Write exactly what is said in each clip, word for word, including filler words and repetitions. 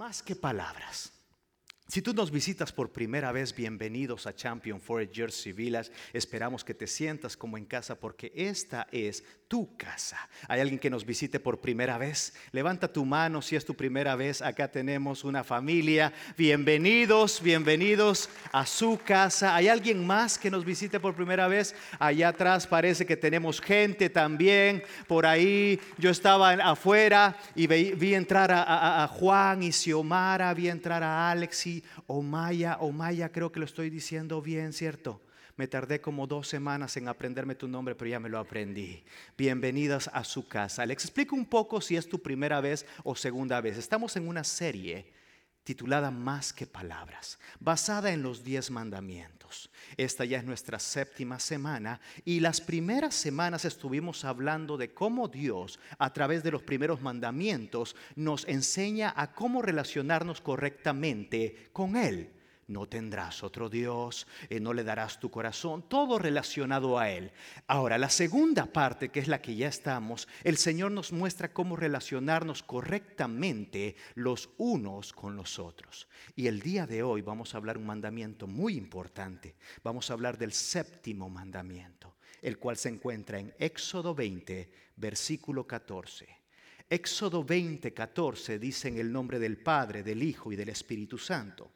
Más que palabras. Si tú nos visitas por primera vez, bienvenidos a Champion Forest Jersey Villas. Esperamos que te sientas como en casa porque esta es tu casa. ¿Hay alguien que nos visite por primera vez? Levanta tu mano si es tu primera vez. Acá tenemos una familia. Bienvenidos, bienvenidos a su casa. ¿Hay alguien más que nos visite por primera vez? Allá atrás parece que tenemos gente también. Por ahí yo estaba afuera y vi, vi entrar a, a, a Juan y Xiomara, vi entrar a Alex y Omaya, Omaya, creo que lo estoy diciendo bien, ¿cierto? Me tardé como dos semanas en aprenderme tu nombre, pero ya me lo aprendí. Bienvenidas a su casa. Les explico un poco si es tu primera vez o segunda vez. Estamos en una serie titulada Más que Palabras, basada en los diez mandamientos. Esta ya es nuestra séptima semana y las primeras semanas estuvimos hablando de cómo Dios, a través de los primeros mandamientos, nos enseña a cómo relacionarnos correctamente con Él. No tendrás otro Dios, eh, no le darás tu corazón, todo relacionado a Él. Ahora, la segunda parte, que es la que ya estamos, el Señor nos muestra cómo relacionarnos correctamente los unos con los otros. Y el día de hoy vamos a hablar un mandamiento muy importante. Vamos a hablar del séptimo mandamiento, el cual se encuentra en Éxodo veinte, versículo catorce. Éxodo veinte, catorce dice en el nombre del Padre, del Hijo y del Espíritu Santo: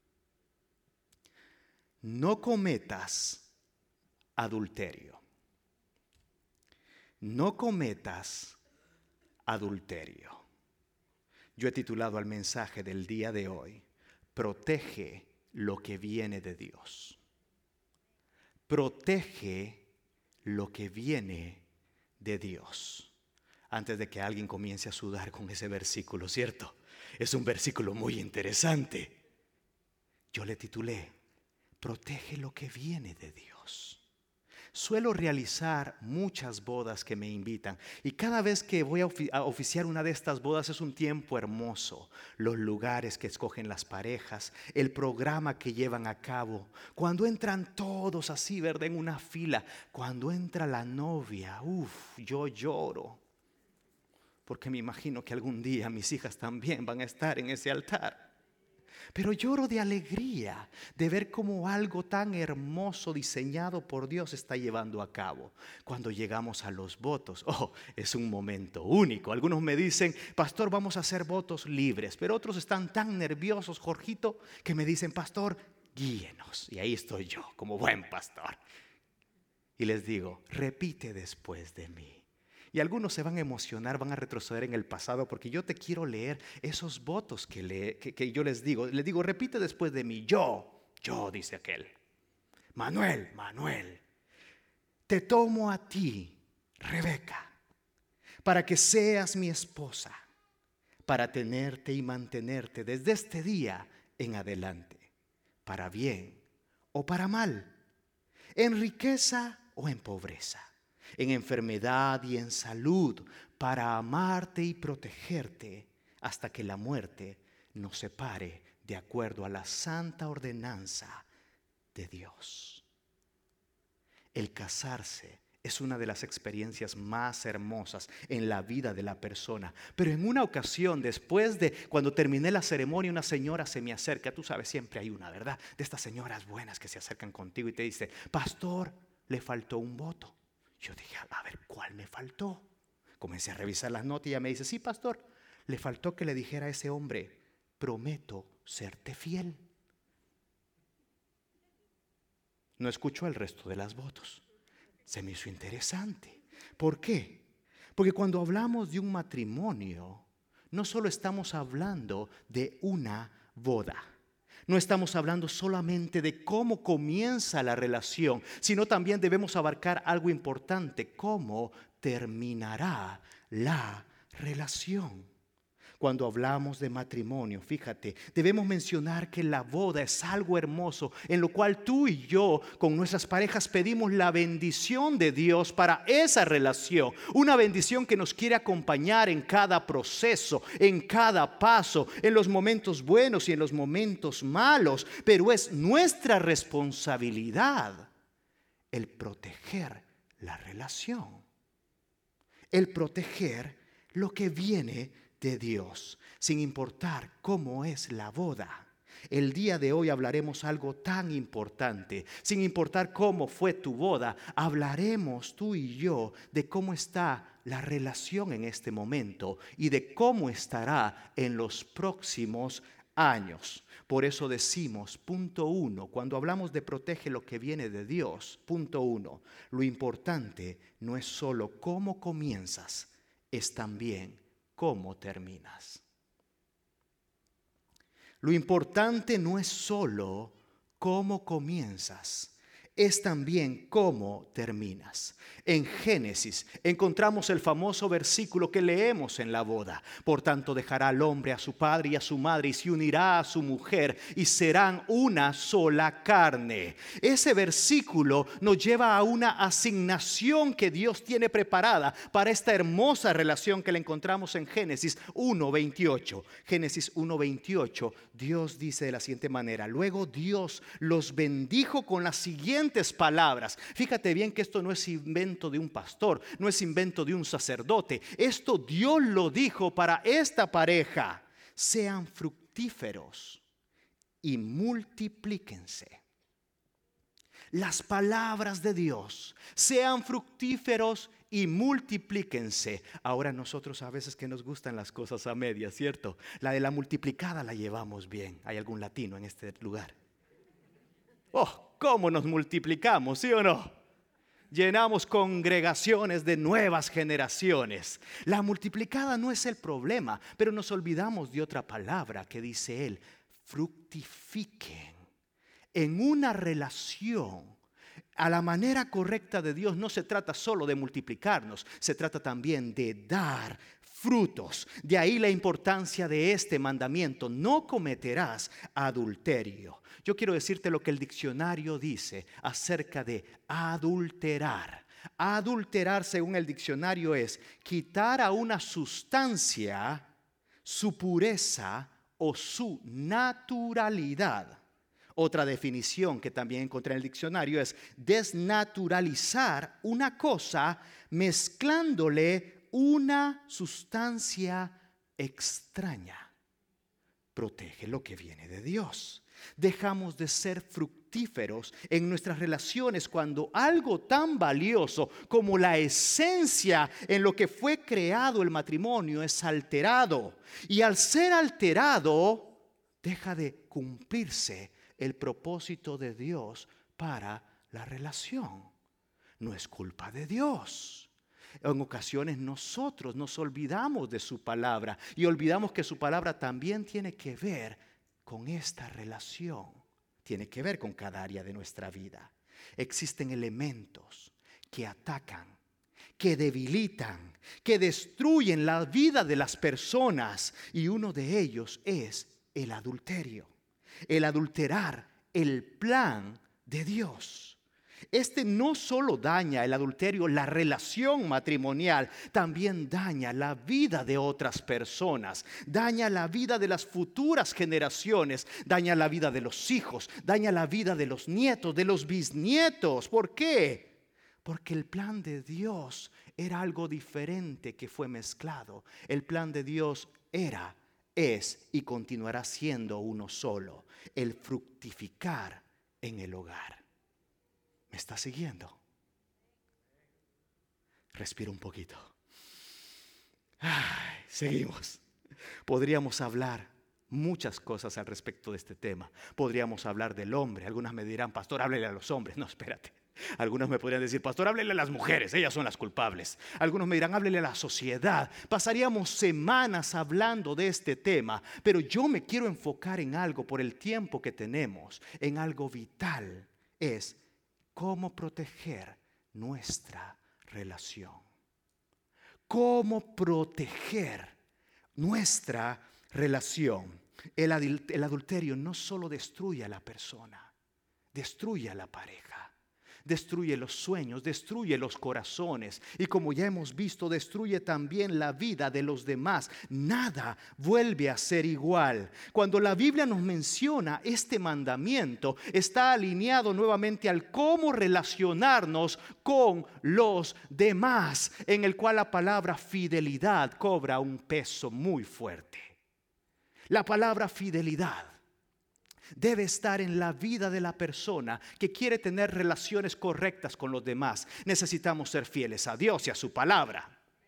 no cometas adulterio. No cometas adulterio. Yo he titulado al mensaje del día de hoy: protege lo que viene de Dios. Protege lo que viene de Dios. Antes de que alguien comience a sudar con ese versículo, ¿cierto? Es un versículo muy interesante. Yo le titulé: protege lo que viene de Dios. Suelo realizar muchas bodas que me invitan y cada vez que voy a, ofi- a oficiar una de estas bodas es un tiempo hermoso. Los lugares que escogen las parejas, el programa que llevan a cabo, cuando entran todos así, ¿verdad? En una fila, cuando entra la novia, uff, yo lloro, porque me imagino que algún día mis hijas también van a estar en ese altar. Pero lloro de alegría de ver cómo algo tan hermoso diseñado por Dios se está llevando a cabo. Cuando llegamos a los votos, oh, es un momento único. Algunos me dicen: pastor, vamos a hacer votos libres. Pero otros están tan nerviosos, Jorgito, que me dicen: pastor, guíenos. Y ahí estoy yo, como buen pastor. Y les digo: repite después de mí. Y algunos se van a emocionar, van a retroceder en el pasado, porque yo te quiero leer esos votos que, le, que, que yo les digo. Les digo: repite después de mí. Yo, yo, dice aquel. Manuel, Manuel, te tomo a ti, Rebeca, para que seas mi esposa, para tenerte y mantenerte desde este día en adelante, para bien o para mal, en riqueza o en pobreza, en enfermedad y en salud, para amarte y protegerte hasta que la muerte nos separe, de acuerdo a la santa ordenanza de Dios. El casarse es una de las experiencias más hermosas en la vida de la persona. Pero en una ocasión, después de cuando terminé la ceremonia, una señora se me acerca. Tú sabes, siempre hay una, ¿verdad? De estas señoras buenas que se acercan contigo y te dice: pastor, le faltó un voto. Yo dije: a ver, ¿cuál me faltó? Comencé a revisar las notas y ella me dice: sí, pastor, le faltó que le dijera a ese hombre: prometo serte fiel. No escuchó el resto de las votos. Se me hizo interesante. ¿Por qué? Porque cuando hablamos de un matrimonio, no solo estamos hablando de una boda. No estamos hablando solamente de cómo comienza la relación, sino también debemos abarcar algo importante: cómo terminará la relación. Cuando hablamos de matrimonio, fíjate, debemos mencionar que la boda es algo hermoso en lo cual tú y yo con nuestras parejas pedimos la bendición de Dios para esa relación. Una bendición que nos quiere acompañar en cada proceso, en cada paso, en los momentos buenos y en los momentos malos. Pero es nuestra responsabilidad el proteger la relación, el proteger lo que viene de Dios, sin importar cómo es la boda. El día de hoy hablaremos algo tan importante. Sin importar cómo fue tu boda, hablaremos tú y yo de cómo está la relación en este momento y de cómo estará en los próximos años. Por eso decimos, punto uno, cuando hablamos de protege lo que viene de Dios, punto uno, lo importante no es solo cómo comienzas, es también cómo terminas. Lo importante no es solo cómo comienzas, es también cómo terminas. En Génesis encontramos el famoso versículo que leemos en la boda. Por tanto dejará al hombre a su padre y a su madre y se unirá a su mujer y serán una sola carne. Ese versículo nos lleva a una asignación que Dios tiene preparada para esta hermosa relación que le encontramos en Génesis uno veintiocho. Génesis uno veintiocho, Dios dice de la siguiente manera: luego Dios los bendijo con las siguientes palabras. Fíjate bien que esto no es invento de un pastor, no es invento de un sacerdote. Esto Dios lo dijo para esta pareja: sean fructíferos y multiplíquense. Las palabras de Dios: sean fructíferos y multiplíquense. Ahora nosotros a veces que nos gustan las cosas a medias, ¿cierto? La de la multiplicada la llevamos bien. ¿Hay algún latino en este lugar? Oh, ¿cómo nos multiplicamos, sí o no? Llenamos congregaciones de nuevas generaciones. La multiplicada no es el problema, pero nos olvidamos de otra palabra que dice él: fructifiquen. En una relación a la manera correcta de Dios no se trata solo de multiplicarnos, se trata también de dar frutos. De ahí la importancia de este mandamiento: no cometerás adulterio. Yo quiero decirte lo que el diccionario dice acerca de adulterar. Adulterar, según el diccionario, es quitar a una sustancia su pureza o su naturalidad. Otra definición que también encontré en el diccionario es desnaturalizar una cosa mezclándole una sustancia extraña. Protege lo que viene de Dios. Dejamos de ser fructíferos en nuestras relaciones cuando algo tan valioso como la esencia en lo que fue creado el matrimonio es alterado. Y al ser alterado, deja de cumplirse el propósito de Dios para la relación. No es culpa de Dios. En ocasiones nosotros nos olvidamos de su palabra y olvidamos que su palabra también tiene que ver con esta relación, tiene que ver con cada área de nuestra vida. Existen elementos que atacan, que debilitan, que destruyen la vida de las personas, y uno de ellos es el adulterio. El adulterar el plan de Dios. Este no solo daña el adulterio, la relación matrimonial, también daña la vida de otras personas, daña la vida de las futuras generaciones, daña la vida de los hijos, daña la vida de los nietos, de los bisnietos. ¿Por qué? Porque el plan de Dios era algo diferente que fue mezclado. El plan de Dios era, es y continuará siendo uno solo: el fructificar en el hogar. ¿Me está siguiendo? Respira un poquito. Ay, seguimos. Podríamos hablar muchas cosas al respecto de este tema. Podríamos hablar del hombre. Algunas me dirán: pastor, háblele a los hombres. No, espérate. Algunos me podrían decir: pastor, háblele a las mujeres, ellas son las culpables. Algunos me dirán: háblele a la sociedad. Pasaríamos semanas hablando de este tema, pero yo me quiero enfocar en algo por el tiempo que tenemos, en algo vital. Es cómo proteger nuestra relación. Cómo proteger nuestra relación. El, adul- el adulterio no solo destruye a la persona, destruye a la pareja. destruye los sueños, destruye los corazones y, como ya hemos visto, destruye también la vida de los demás. Nada vuelve a ser igual. Cuando la Biblia nos menciona este mandamiento, está alineado nuevamente al cómo relacionarnos con los demás, en el cual la palabra fidelidad cobra un peso muy fuerte. La palabra fidelidad debe estar en la vida de la persona que quiere tener relaciones correctas con los demás. Necesitamos ser fieles a Dios y a su palabra.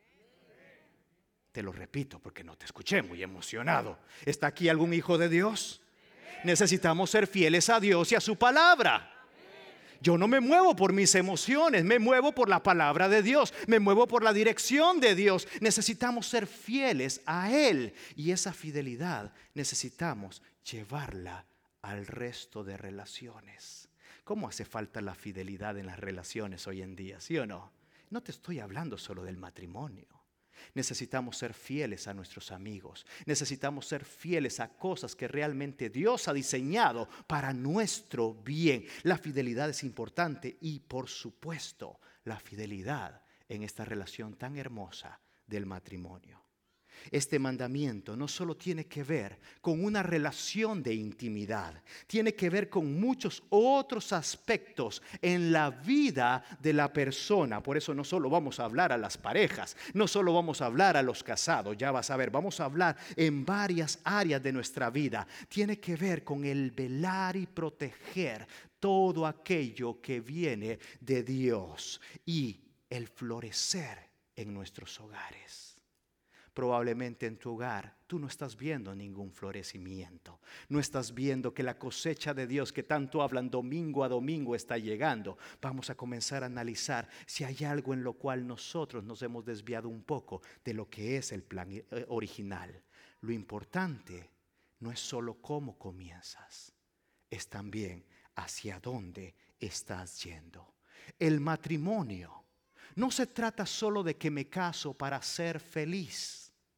Te lo repito porque no te escuché muy emocionado. ¿Está aquí algún hijo de Dios? Necesitamos ser fieles a Dios y a su palabra. Yo no me muevo por mis emociones, me muevo por la palabra de Dios, me muevo por la dirección de Dios. Necesitamos ser fieles a Él, y esa fidelidad necesitamos llevarla al resto de relaciones. ¿Cómo hace falta la fidelidad en las relaciones hoy en día? ¿Sí o no? No te estoy hablando solo del matrimonio. Necesitamos ser fieles a nuestros amigos. Necesitamos ser fieles a cosas que realmente Dios ha diseñado para nuestro bien. La fidelidad es importante y, por supuesto, la fidelidad en esta relación tan hermosa del matrimonio. Este mandamiento no solo tiene que ver con una relación de intimidad, tiene que ver con muchos otros aspectos en la vida de la persona. Por eso no solo vamos a hablar a las parejas, no solo vamos a hablar a los casados, ya vas a ver, vamos a hablar en varias áreas de nuestra vida. Tiene que ver con el velar y proteger todo aquello que viene de Dios y el florecer en nuestros hogares. Probablemente en tu hogar tú no estás viendo ningún florecimiento. No estás viendo que la cosecha de Dios que tanto hablan domingo a domingo está llegando. Vamos a comenzar a analizar si hay algo en lo cual nosotros nos hemos desviado un poco de lo que es el plan original. Lo importante no es solo cómo comienzas, es también hacia dónde estás yendo. El matrimonio no se trata solo de que me caso para ser feliz.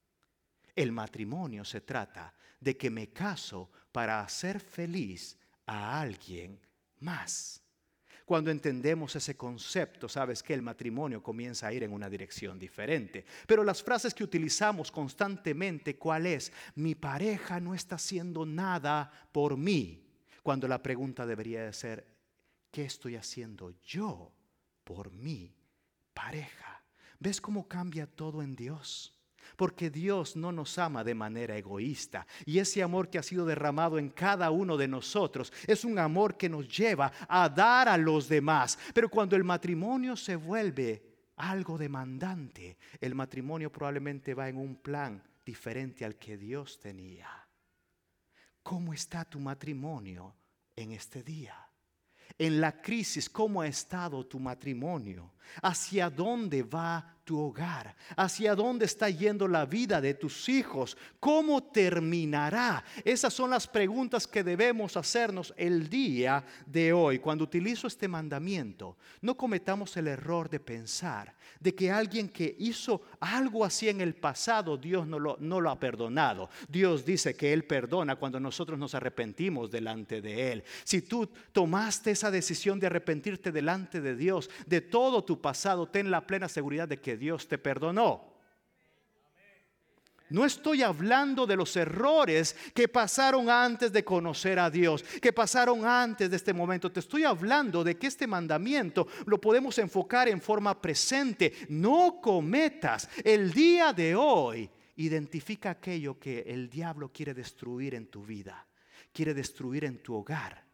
El matrimonio se trata de que me caso para hacer feliz a alguien más. Cuando entendemos ese concepto, sabes que el matrimonio comienza a ir en una dirección diferente. Pero las frases que utilizamos constantemente, ¿cuál es? Mi pareja no está haciendo nada por mí. Cuando la pregunta debería de ser, ¿qué estoy haciendo yo por mi pareja? ¿Ves cómo cambia todo en Dios? Porque Dios no nos ama de manera egoísta, y ese amor que ha sido derramado en cada uno de nosotros es un amor que nos lleva a dar a los demás. Pero cuando el matrimonio se vuelve algo demandante, el matrimonio probablemente va en un plan diferente al que Dios tenía. ¿Cómo está tu matrimonio en este día? En la crisis, ¿cómo ha estado tu matrimonio? ¿Hacia dónde va tu hogar? ¿Hacia dónde está yendo la vida de tus hijos? ¿Cómo terminará? Esas son las preguntas que debemos hacernos el día de hoy. Cuando utilizo este mandamiento, no cometamos el error de pensar de que alguien que hizo algo así en el pasado, Dios no lo, no lo ha perdonado. Dios dice que Él perdona cuando nosotros nos arrepentimos delante de Él. Si tú tomaste esa decisión de arrepentirte delante de Dios de todo tu pasado, ten la plena seguridad de que Dios te perdonó. No estoy hablando de los errores que pasaron antes de conocer a Dios, que pasaron antes de este momento. Te estoy hablando de que este mandamiento lo podemos enfocar en forma presente. No cometas. El día de hoy, identifica aquello que el diablo quiere destruir en tu vida, quiere destruir en tu hogar,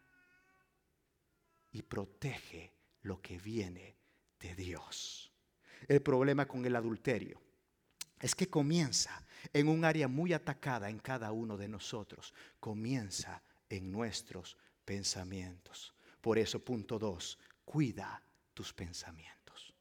y protege lo que viene de Dios. El problema con el adulterio es que comienza en un área muy atacada en cada uno de nosotros. Comienza en nuestros pensamientos. Por eso, punto dos, cuida tus pensamientos.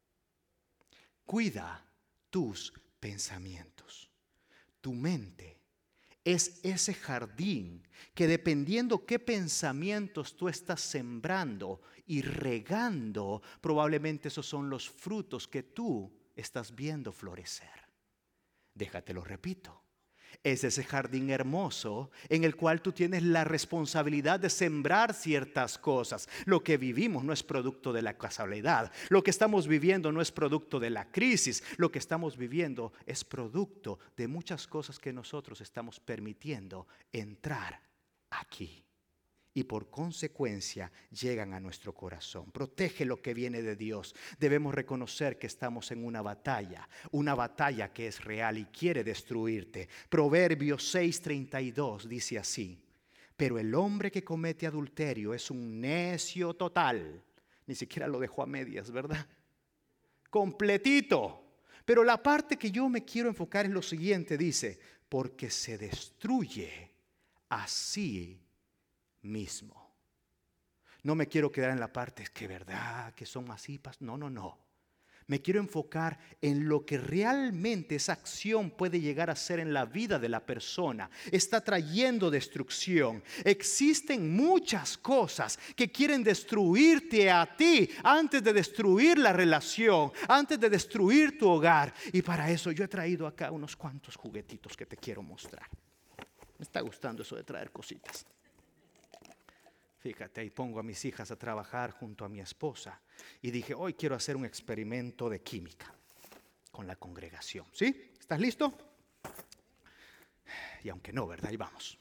Cuida tus pensamientos. Tu mente es ese jardín que, dependiendo qué pensamientos tú estás sembrando y regando, probablemente esos son los frutos que tú estás viendo florecer. Déjate lo repito. Es ese jardín hermoso en el cual tú tienes la responsabilidad de sembrar ciertas cosas. Lo que vivimos no es producto de la casualidad. Lo que estamos viviendo no es producto de la crisis. Lo que estamos viviendo es producto de muchas cosas que nosotros estamos permitiendo entrar aquí. Y por consecuencia llegan a nuestro corazón. Protege lo que viene de Dios. Debemos reconocer que estamos en una batalla, una batalla que es real y quiere destruirte. Proverbios seis treinta y dos dice así: pero el hombre que comete adulterio es un necio total. Ni siquiera lo dejó a medias, ¿verdad? Completito. Pero la parte que yo me quiero enfocar es lo siguiente, dice: porque se destruye así mismo. No me quiero quedar en la parte es que verdad, que son masipas. No, no, no. Me quiero enfocar en lo que realmente esa acción puede llegar a ser en la vida de la persona. Está trayendo destrucción. Existen muchas cosas que quieren destruirte a ti antes de destruir la relación, antes de destruir tu hogar. Y para eso yo he traído acá unos cuantos juguetitos que te quiero mostrar. Me está gustando eso de traer cositas. Fíjate, ahí pongo a mis hijas a trabajar junto a mi esposa. Y dije, hoy quiero hacer un experimento de química con la congregación. ¿Sí? ¿Estás listo? Y aunque no, ¿verdad? Ahí vamos.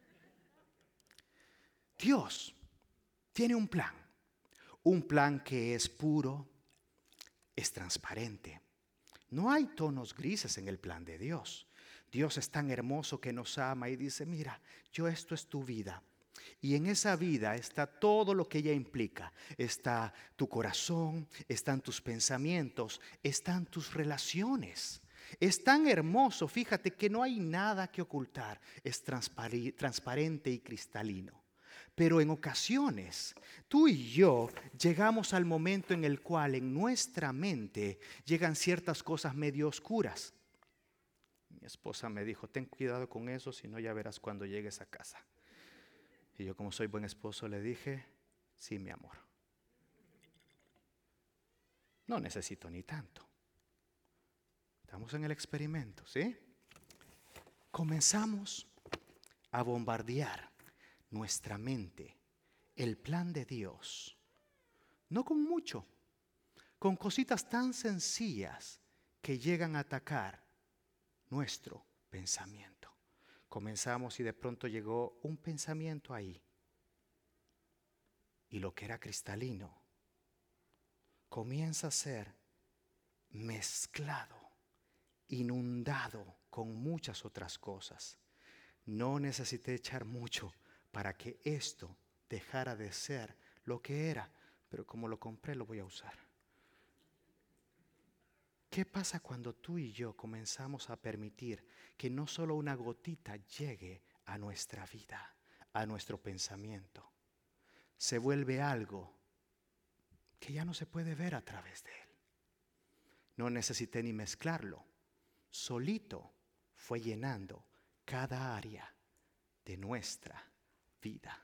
Dios tiene un plan. Un plan que es puro, es transparente. No hay tonos grises en el plan de Dios. Dios es tan hermoso que nos ama y dice, mira, yo esto es tu vida. Y en esa vida está todo lo que ella implica. Está tu corazón, están tus pensamientos, están tus relaciones. Es tan hermoso, fíjate que no hay nada que ocultar. Es transpar- transparente y cristalino. Pero en ocasiones, tú y yo llegamos al momento en el cual en nuestra mente llegan ciertas cosas medio oscuras. Mi esposa me dijo, ten cuidado con eso, si no ya verás cuando llegues a casa. Y yo, como soy buen esposo, le dije, sí, mi amor. No necesito ni tanto. Estamos en el experimento, ¿sí? Comenzamos a bombardear nuestra mente, el plan de Dios. No con mucho, con cositas tan sencillas que llegan a atacar nuestro pensamiento. Comenzamos y de pronto llegó un pensamiento ahí. Y lo que era cristalino comienza a ser mezclado, inundado con muchas otras cosas. No necesité echar mucho para que esto dejara de ser lo que era, pero como lo compré lo voy a usar. ¿Qué pasa cuando tú y yo comenzamos a permitir que no solo una gotita llegue a nuestra vida, a nuestro pensamiento? Se vuelve algo que ya no se puede ver a través de él. No necesité ni mezclarlo. Solito fue llenando cada área de nuestra vida.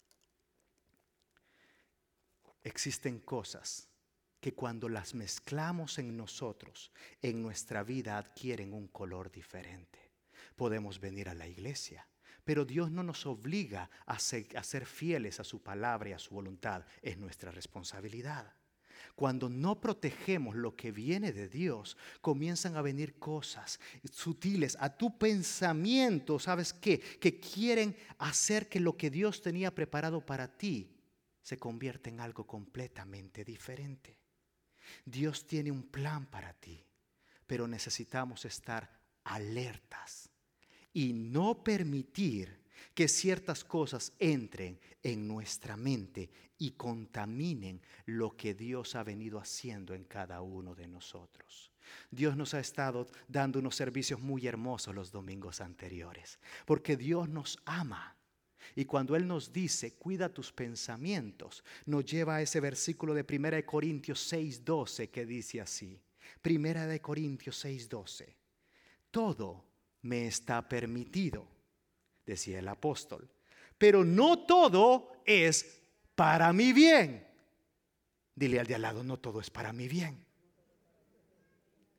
Existen cosas que cuando las mezclamos en nosotros, en nuestra vida adquieren un color diferente. Podemos venir a la iglesia, pero Dios no nos obliga a ser, a ser fieles a su palabra y a su voluntad. Es nuestra responsabilidad. Cuando no protegemos lo que viene de Dios, comienzan a venir cosas sutiles a tu pensamiento, ¿sabes qué? Que quieren hacer que lo que Dios tenía preparado para ti se convierta en algo completamente diferente. Dios tiene un plan para ti, pero necesitamos estar alertas y no permitir que ciertas cosas entren en nuestra mente y contaminen lo que Dios ha venido haciendo en cada uno de nosotros. Dios nos ha estado dando unos servicios muy hermosos los domingos anteriores, porque Dios nos ama. Y cuando Él nos dice, cuida tus pensamientos, nos lleva a ese versículo de primera de Corintios seis doce que dice así. primera de Corintios seis doce. Todo me está permitido, decía el apóstol, pero no todo es para mi bien. Dile al de al lado, no todo es para mi bien.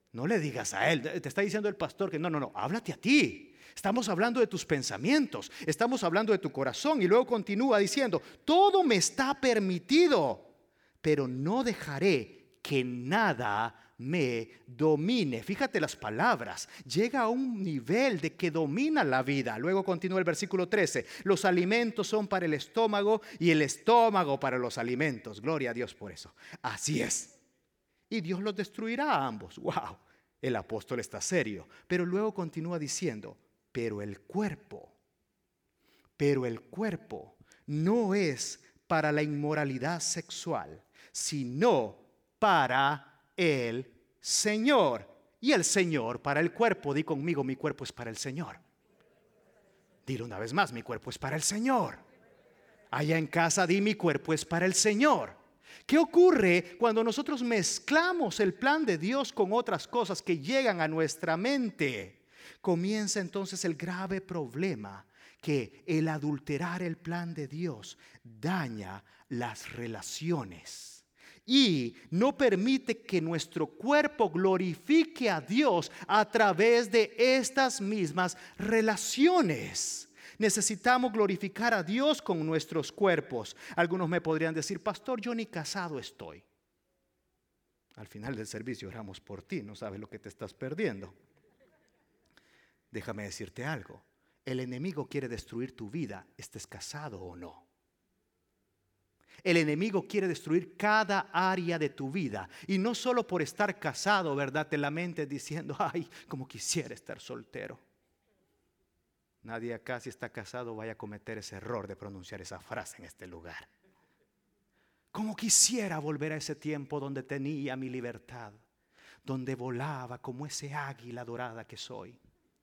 No le digas a él, te está diciendo el pastor que no, no, no, háblate a ti. Estamos hablando de tus pensamientos, estamos hablando de tu corazón. Y luego continúa diciendo, todo me está permitido, pero no dejaré que nada me domine. Fíjate las palabras, llega a un nivel de que domina la vida. Luego continúa el versículo trece, los alimentos son para el estómago y el estómago para los alimentos. Gloria a Dios por eso. Así es. Y Dios los destruirá a ambos. Wow, el apóstol está serio. Pero luego continúa diciendo, pero el cuerpo, pero el cuerpo no es para la inmoralidad sexual, sino para el Señor. Y el Señor para el cuerpo. Di conmigo, mi cuerpo es para el Señor. Dilo una vez más, mi cuerpo es para el Señor. Allá en casa di, mi cuerpo es para el Señor. ¿Qué ocurre cuando nosotros mezclamos el plan de Dios con otras cosas que llegan a nuestra mente? Comienza entonces el grave problema que el adulterar el plan de Dios daña las relaciones y no permite que nuestro cuerpo glorifique a Dios a través de estas mismas relaciones. Necesitamos glorificar a Dios con nuestros cuerpos. Algunos me podrían decir, pastor, yo ni casado estoy. Al final del servicio oramos por ti, no sabes lo que te estás perdiendo. Déjame decirte algo, el enemigo quiere destruir tu vida, estés casado o no. El enemigo quiere destruir cada área de tu vida. Y no solo por estar casado, ¿verdad? Te lamentes diciendo, ay, como quisiera estar soltero. Nadie acá, si está casado, vaya a cometer ese error de pronunciar esa frase en este lugar. Como quisiera volver a ese tiempo donde tenía mi libertad, donde volaba como ese águila dorada que soy.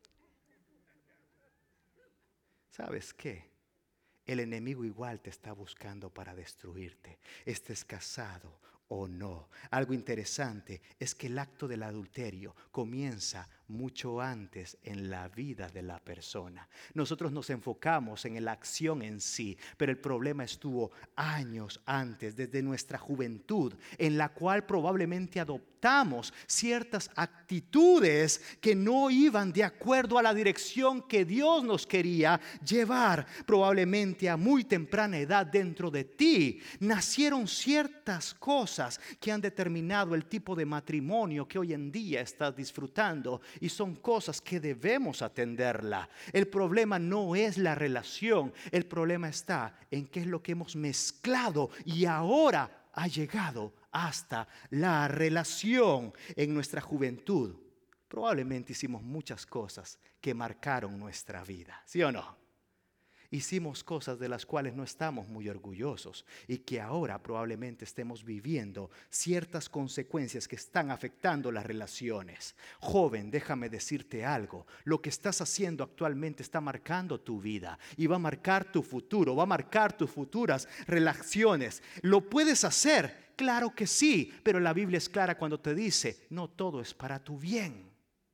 ¿Sabes qué? El enemigo igual te está buscando para destruirte, estés casado o no. Algo interesante es que el acto del adulterio comienza mucho antes en la vida de la persona. Nosotros nos enfocamos en la acción en sí, pero el problema estuvo años antes, desde nuestra juventud, en la cual probablemente adoptamos ciertas actitudes que no iban de acuerdo a la dirección que Dios nos quería llevar. Probablemente a muy temprana edad dentro de ti nacieron ciertas cosas que han determinado el tipo de matrimonio que hoy en día estás disfrutando. Y son cosas que debemos atenderla. El problema no es la relación. El problema está en qué es lo que hemos mezclado y ahora ha llegado hasta la relación. En nuestra juventud probablemente hicimos muchas cosas que marcaron nuestra vida, ¿sí o no? Hicimos cosas de las cuales no estamos muy orgullosos y que ahora probablemente estemos viviendo ciertas consecuencias que están afectando las relaciones. Joven, déjame decirte algo. Lo que estás haciendo actualmente está marcando tu vida y va a marcar tu futuro, va a marcar tus futuras relaciones. ¿Lo puedes hacer? Claro que sí, pero la Biblia es clara cuando te dice, no todo es para tu bien.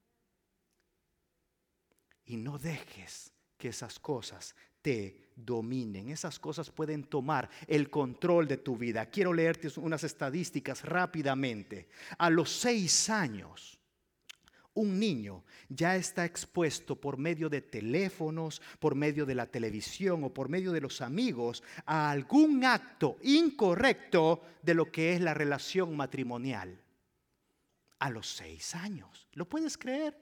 Y no dejes que esas cosas te dominen. Esas cosas pueden tomar el control de tu vida. Quiero leerte unas estadísticas rápidamente. A los seis años, un niño ya está expuesto por medio de teléfonos, por medio de la televisión o por medio de los amigos a algún acto incorrecto de lo que es la relación matrimonial. A los seis años. ¿Lo puedes creer?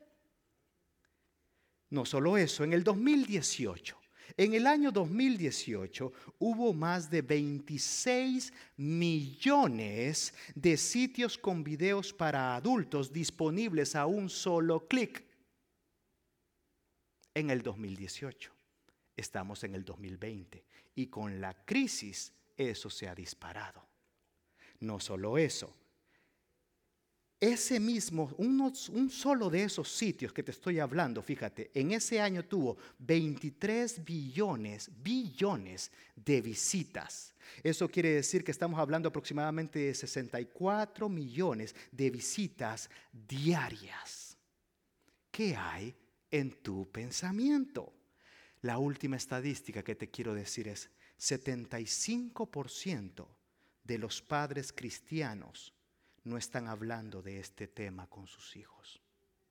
No solo eso, en el dos mil dieciocho, en el año dos mil dieciocho hubo más de veintiséis millones de sitios con videos para adultos disponibles a un solo clic. En el dos mil dieciocho, estamos en el dos mil veinte y con la crisis eso se ha disparado. No solo eso. Ese mismo, unos, un solo de esos sitios que te estoy hablando, fíjate, en ese año tuvo veintitrés billones, billones de visitas. Eso quiere decir que estamos hablando aproximadamente de sesenta y cuatro millones de visitas diarias. ¿Qué hay en tu pensamiento? La última estadística que te quiero decir es setenta y cinco por ciento de los padres cristianos no están hablando de este tema con sus hijos.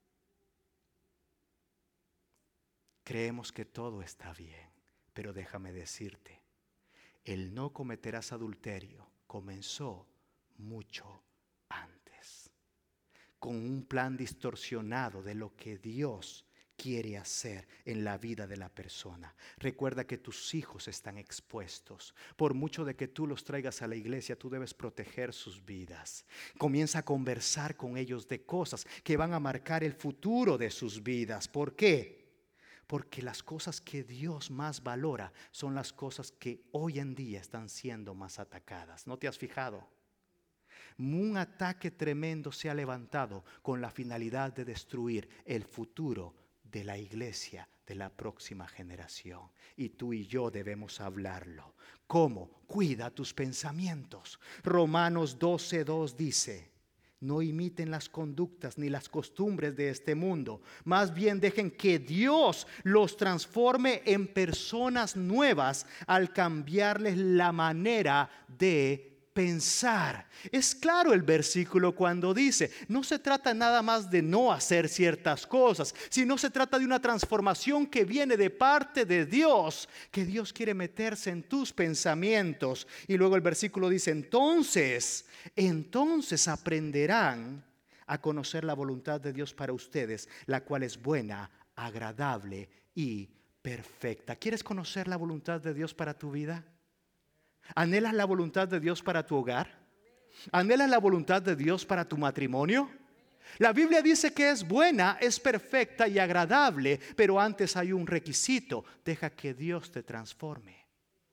Creemos que todo está bien, pero déjame decirte, el no cometerás adulterio comenzó mucho antes, con un plan distorsionado de lo que Dios quiere hacer en la vida de la persona. Recuerda que tus hijos están expuestos. Por mucho de que tú los traigas a la iglesia, tú debes proteger sus vidas. Comienza a conversar con ellos de cosas que van a marcar el futuro de sus vidas. ¿Por qué? Porque las cosas que Dios más valora son las cosas que hoy en día están siendo más atacadas. ¿No te has fijado? Un ataque tremendo se ha levantado con la finalidad de destruir el futuro de la iglesia de la próxima generación. Y tú y yo debemos hablarlo. ¿Cómo? Cuida tus pensamientos. Romanos doce dos dice: no imiten las conductas ni las costumbres de este mundo. Más bien dejen que Dios los transforme en personas nuevas al cambiarles la manera de pensar. Es claro el versículo cuando dice, no se trata nada más de no hacer ciertas cosas, sino se trata de una transformación que viene de parte de Dios, que Dios quiere meterse en tus pensamientos. Y luego el versículo dice, entonces, entonces aprenderán a conocer la voluntad de Dios para ustedes, la cual es buena, agradable y perfecta. ¿Quieres conocer la voluntad de Dios para tu vida? ¿Anhelas la voluntad de Dios para tu hogar? ¿Anhelas la voluntad de Dios para tu matrimonio? La Biblia dice que es buena, es perfecta y agradable, pero antes hay un requisito: deja que Dios te transforme.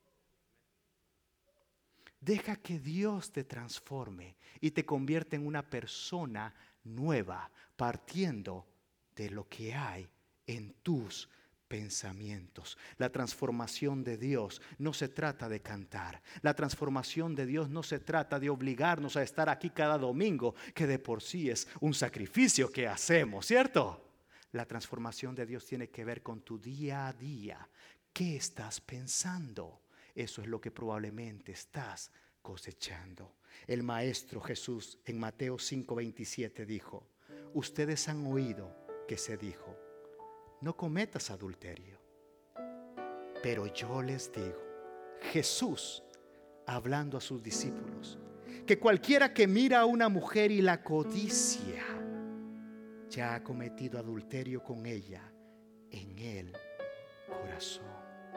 Deja que Dios te transforme y te convierta en una persona nueva, partiendo de lo que hay en tus pensamientos. La transformación de Dios no se trata de cantar. La transformación de Dios no se trata de obligarnos a estar aquí cada domingo, que de por sí es un sacrificio que hacemos, ¿cierto? La transformación de Dios tiene que ver con tu día a día. ¿Qué estás pensando? Eso es lo que probablemente estás cosechando. El Maestro Jesús en Mateo cinco veintisiete dijo: ustedes han oído que se dijo, no cometas adulterio. Pero yo les digo, Jesús hablando a sus discípulos, que cualquiera que mira a una mujer y la codicia, ya ha cometido adulterio con ella en el corazón.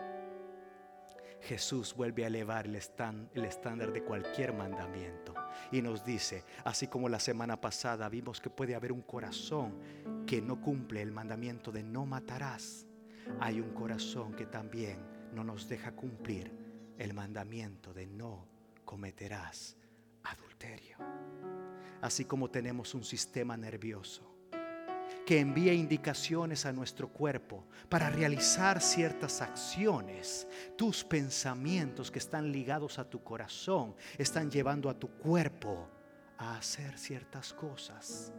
Jesús vuelve a elevar el, stand, el estándar de cualquier mandamiento y nos dice, así como la semana pasada vimos que puede haber un corazón que no cumple el mandamiento de no matarás, hay un corazón que también no nos deja cumplir el mandamiento de no cometerás adulterio. Así como tenemos un sistema nervioso que envía indicaciones a nuestro cuerpo para realizar ciertas acciones, tus pensamientos que están ligados a tu corazón están llevando a tu cuerpo a hacer ciertas cosas.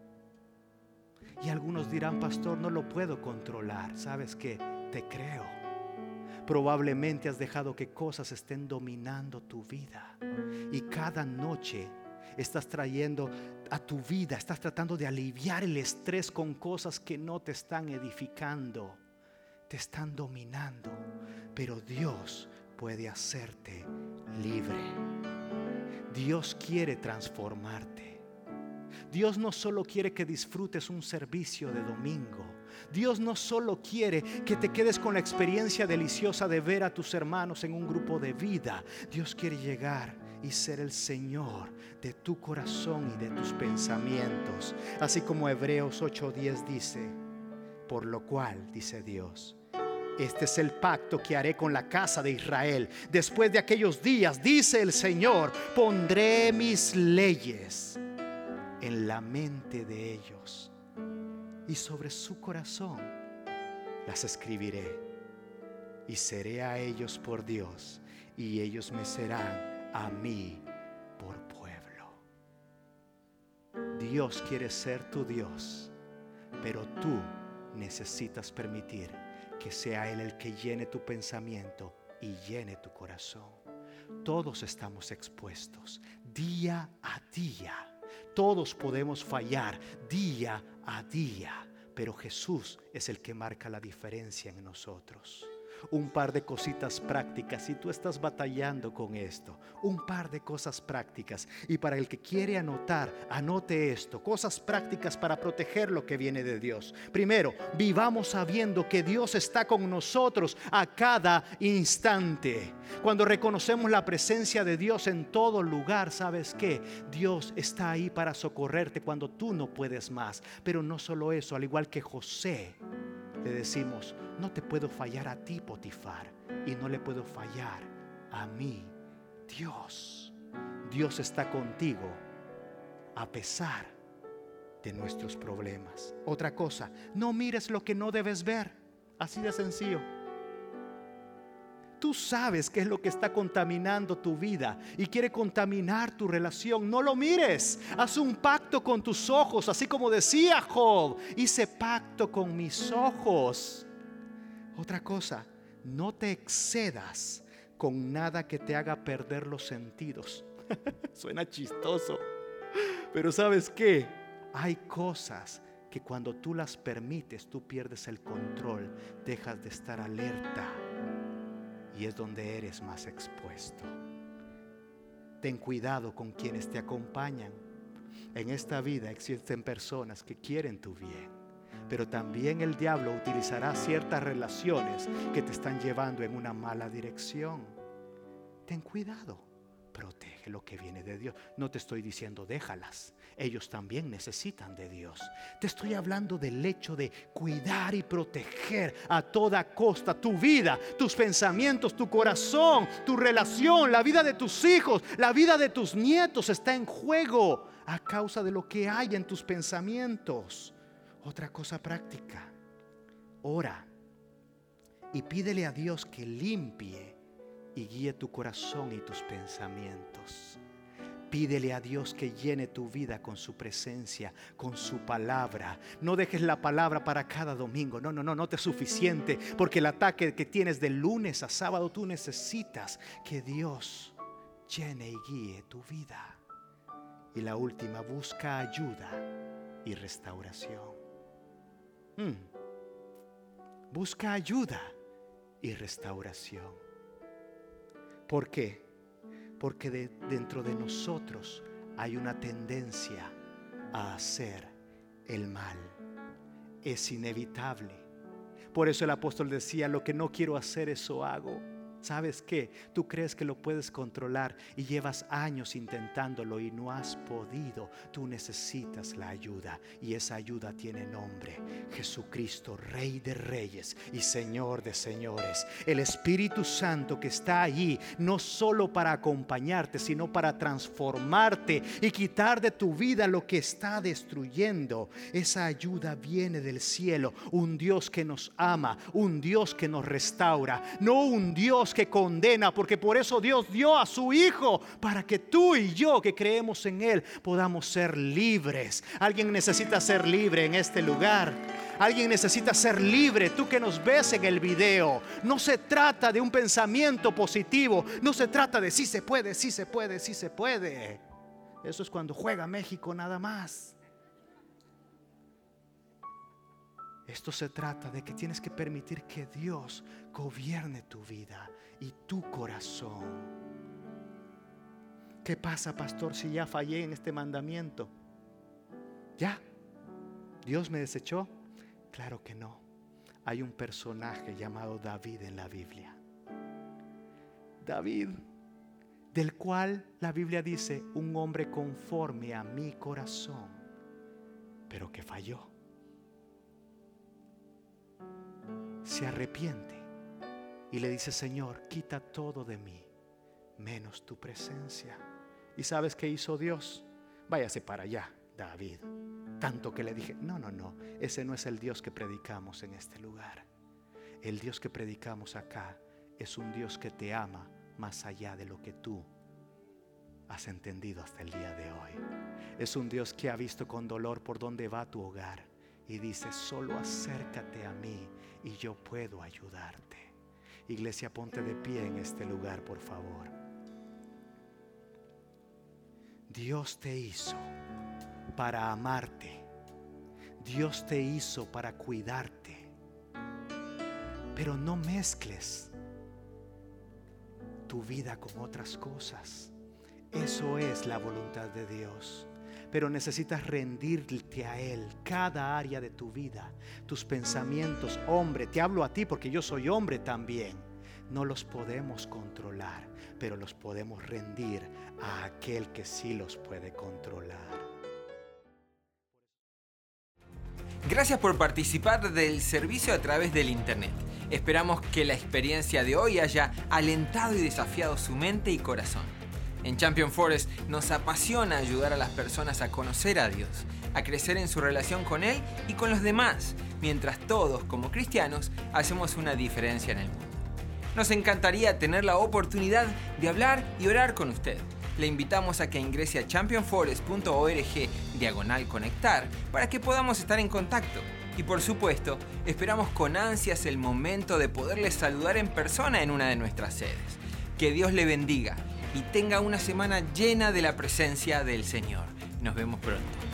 Y algunos dirán, pastor, no lo puedo controlar. ¿Sabes qué? Te creo. Probablemente has dejado que cosas estén dominando tu vida y cada noche estás trayendo a tu vida, estás tratando de aliviar el estrés con cosas que no te están edificando, te están dominando. Pero Dios puede hacerte libre. Dios quiere transformarte. Dios no solo quiere que disfrutes un servicio de domingo. Dios no solo quiere que te quedes con la experiencia deliciosa de ver a tus hermanos en un grupo de vida. Dios quiere llegar y ser el Señor de tu corazón y de tus pensamientos. Así como Hebreos ocho diez dice, por lo cual, dice Dios, este es el pacto que haré con la casa de Israel. Después de aquellos días, dice el Señor, pondré mis leyes en la mente de ellos y sobre su corazón las escribiré. Y seré a ellos por Dios y ellos me serán a mí por pueblo. Dios quiere ser tu Dios, pero tú necesitas permitir que sea Él el que llene tu pensamiento y llene tu corazón. Todos estamos expuestos día a día. Todos podemos fallar día a día, pero Jesús es el que marca la diferencia en nosotros. Un par de cositas prácticas, si tú estás batallando con esto, un par de cosas prácticas. Y para el que quiere anotar, anote esto: cosas prácticas para proteger lo que viene de Dios. Primero, vivamos sabiendo que Dios está con nosotros a cada instante. Cuando reconocemos la presencia de Dios en todo lugar, ¿sabes qué? Dios está ahí para socorrerte cuando tú no puedes más. Pero no solo eso, al igual que José, le decimos: no te puedo fallar a ti, Potifar, y no le puedo fallar a mí, Dios. Dios está contigo a pesar de nuestros problemas. Otra cosa, no mires lo que no debes ver. Así de sencillo. Tú sabes qué es lo que está contaminando tu vida y quiere contaminar tu relación. No lo mires. Haz un pacto con tus ojos, así como decía Job: hice pacto con mis ojos. Otra cosa, no te excedas con nada que te haga perder los sentidos. Suena chistoso, pero ¿sabes qué? Hay cosas que cuando tú las permites, tú pierdes el control, dejas de estar alerta, y es donde eres más expuesto. Ten cuidado con quienes te acompañan. En esta vida existen personas que quieren tu bien, pero también el diablo utilizará ciertas relaciones que te están llevando en una mala dirección. Ten cuidado, protege lo que viene de Dios. No te estoy diciendo déjalas, ellos también necesitan de Dios. Te estoy hablando del hecho de cuidar y proteger a toda costa tu vida, tus pensamientos, tu corazón, tu relación, la vida de tus hijos, la vida de tus nietos está en juego a causa de lo que hay en tus pensamientos. Otra cosa práctica: ora y pídele a Dios que limpie y guíe tu corazón y tus pensamientos. Pídele a Dios que llene tu vida con su presencia, con su palabra. No dejes la palabra para cada domingo. No, no, no, no te es suficiente, porque el ataque que tienes de lunes a sábado, tú necesitas que Dios llene y guíe tu vida. Y la última, busca ayuda y restauración. Hmm. Busca ayuda y restauración. ¿Por qué? Porque de, dentro de nosotros hay una tendencia a hacer el mal. Es inevitable. Por eso el apóstol decía: lo que no quiero hacer, eso hago. ¿Sabes qué? Tú crees que lo puedes controlar y llevas años intentándolo y no has podido. Tú necesitas la ayuda, y esa ayuda tiene nombre: Jesucristo, Rey de Reyes y Señor de Señores. El Espíritu Santo que está allí no solo para acompañarte, sino para transformarte y quitar de tu vida lo que está destruyendo. Esa ayuda viene del cielo, un Dios que nos ama, un Dios que nos restaura, no un Dios que condena, porque por eso Dios dio a su Hijo, para que tú y yo que creemos en Él podamos ser libres. Alguien necesita ser libre en este lugar. Alguien necesita ser libre. Tú que nos ves en el video, no se trata de un pensamiento positivo, no se trata de sí se puede, sí se puede, sí se puede. Eso es cuando juega México nada más. Esto se trata de que tienes que permitir que Dios gobierne tu vida y tu corazón. ¿Qué pasa, pastor, si ya fallé en este mandamiento? ¿Ya? ¿Dios me desechó? Claro que no. Hay un personaje llamado David en la Biblia. David, del cual la Biblia dice: un hombre conforme a mi corazón, pero que falló. Se arrepiente y le dice: Señor, quita todo de mí, menos tu presencia. ¿Y sabes qué hizo Dios? Váyase para allá, David. Tanto que le dije: no, no, no, ese no es el Dios que predicamos en este lugar. El Dios que predicamos acá es un Dios que te ama más allá de lo que tú has entendido hasta el día de hoy. Es un Dios que ha visto con dolor por dónde va tu hogar y dice: solo acércate a mí y yo puedo ayudarte. Iglesia, ponte de pie en este lugar, por favor. Dios te hizo para amarte. Dios te hizo para cuidarte. Pero no mezcles tu vida con otras cosas. Eso es la voluntad de Dios. Pero necesitas rendirte a Él cada área de tu vida. Tus pensamientos, hombre, te hablo a ti porque yo soy hombre también. No los podemos controlar, pero los podemos rendir a aquel que sí los puede controlar. Gracias por participar del servicio a través del internet. Esperamos que la experiencia de hoy haya alentado y desafiado su mente y corazón. En Champion Forest nos apasiona ayudar a las personas a conocer a Dios, a crecer en su relación con Él y con los demás, mientras todos, como cristianos, hacemos una diferencia en el mundo. Nos encantaría tener la oportunidad de hablar y orar con usted. Le invitamos a que ingrese a champion forest punto org diagonal conectar para que podamos estar en contacto. Y por supuesto, esperamos con ansias el momento de poderle saludar en persona en una de nuestras sedes. Que Dios le bendiga y tenga una semana llena de la presencia del Señor. Nos vemos pronto.